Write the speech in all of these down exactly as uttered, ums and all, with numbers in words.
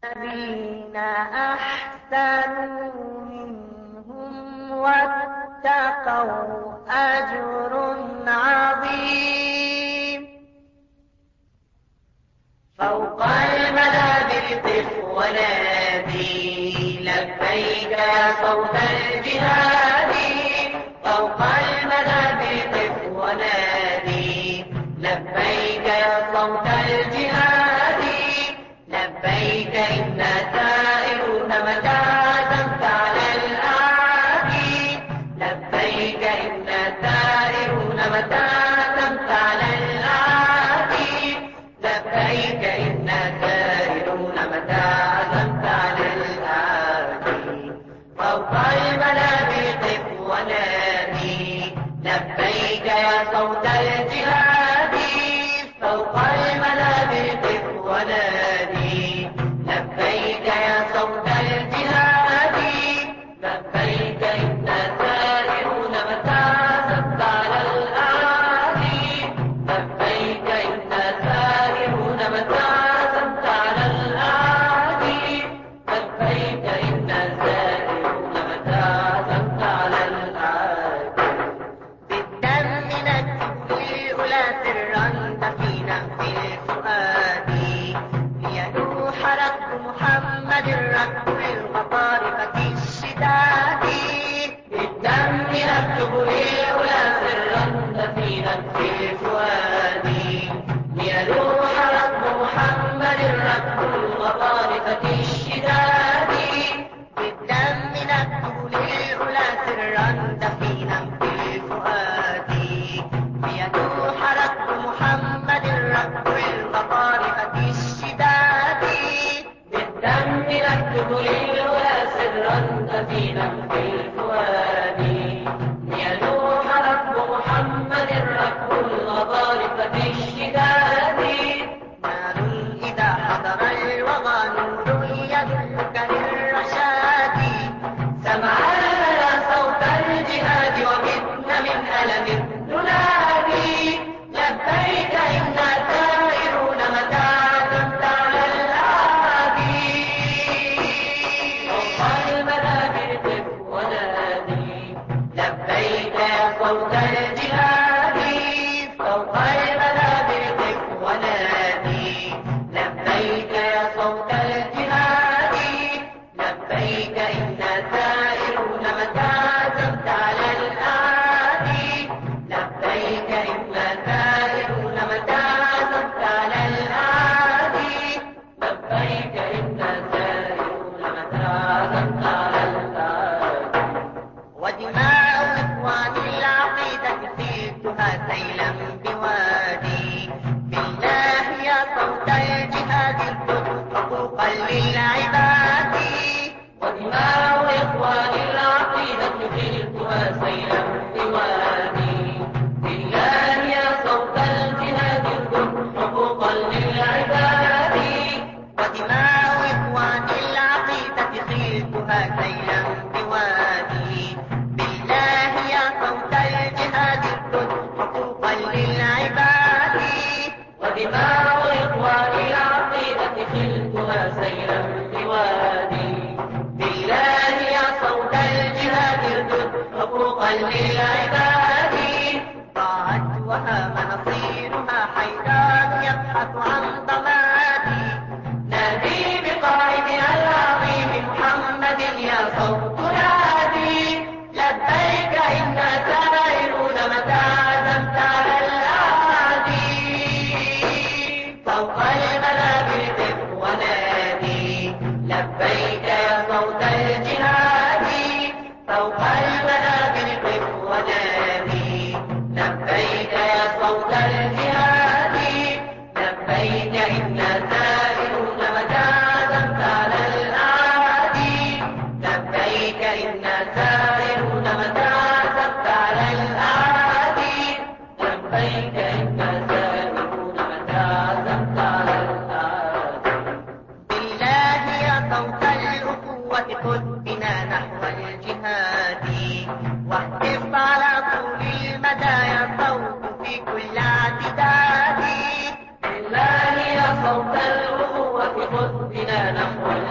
الذين أحسنوا منهم واتقوا أجر عظيم. فوق المنابر قف ونادي لبيك يا صوت الجهاد. فوق المنابر قف ونادي لبيك يا صوت الجهاد. لبيك إنا سائرون متى عزمت على الأعادي. لبيك إنا سائرون متى عزمت على الأعادي. لبيك إنا سائرون متى عزمت على الأعادي. فوق المنابر قف ونادي لبيك يا صوت الجهاد. فوق المنابر قف ونادي لبيك يا صوت الجهاد. لبيك إنا سائرون متى عزمت على الأعادي. لبيك إنا سائرون متى عزمت على الأعادي. لبيك إنا سائرون متى عزمت على الأعادي. بالدم نكتب للأولى سرا دفينا في الفؤاد. ليلوح ركب محمد ركب الغطارفة الشداد. بالدم نكتب للأولى سرا دفينا في الفؤاد. ليلوح ركب محمد ركب الغطارفة الشداد. بالدم نكتب للأولى سرا دفينا في الفؤاد. ليلوح ركب محمد ركب الغطارفة الشداد. بالدم نكتب للأولى سرا دفينا في الفؤاد. ليلوح ركب محمد ركب الغطارفة الشداد. نار إذا حضر الوغى نور يدلك للرشاد. سمعنا لنا صوت الجهاد ومتنا من ألم ننادي. لبيك إنا سائرون متى عزمت على الأعادي. فوق المنابر قف ونادي لبيك يا صوت الجهاد. فوق المنابر قف ونادي لبيك يا صوت الجهاد. لبيك إنا سائرون متى عزمت على الأعادي. لبيك إنا سائرون متى عزمت على الأعادي. لبيك إنا سائرون متى عزمت على الأعادي. ودماء إخوان العقيدة سيلتها سيلا بوادي. بالله يا صوت الجهاد خذ حقوقا للعباد. ودماء إخوان العقيدة جئتها سيلا بوادي. بالله يا صوت الجهاد خذ حقوقا للعباد. ودماء إخوان العقيدة خيلتها سيلا بوادي. بالله يا صوت الجهاد خذ حقوقا للعباد. ودماء إخوان العقيدة خلتها سيلا بوادي. بالله يا صوت الجهاد خذ حقوقا للعباد. ضاعت وهام نصيرها حيران يبحث عن ضمادي. نادي بقائدنا العظيم محمد يا صوت نادي. لبيك إنا سائرون متى عزمت على الأعادي. فوق المنابر قف ونادي لبيك يا صوت الجهاد. فوق المنابر قف ونادي لبيك يا صوت الجهاد. لبيك إنا سائرون متى عزمت على الأعادي. لبيك إنا سائرون متى عزمت على الأعادي. لبيك إنا سائرون متى عزمت على الأعادي. بالله يا صوت الأخوة خذ بنا نحو الجهاد. واهتف على طول المدى يا صوت في كل اعتداد. بالله يا صوت الأخوة خذ بنا نحو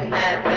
إنك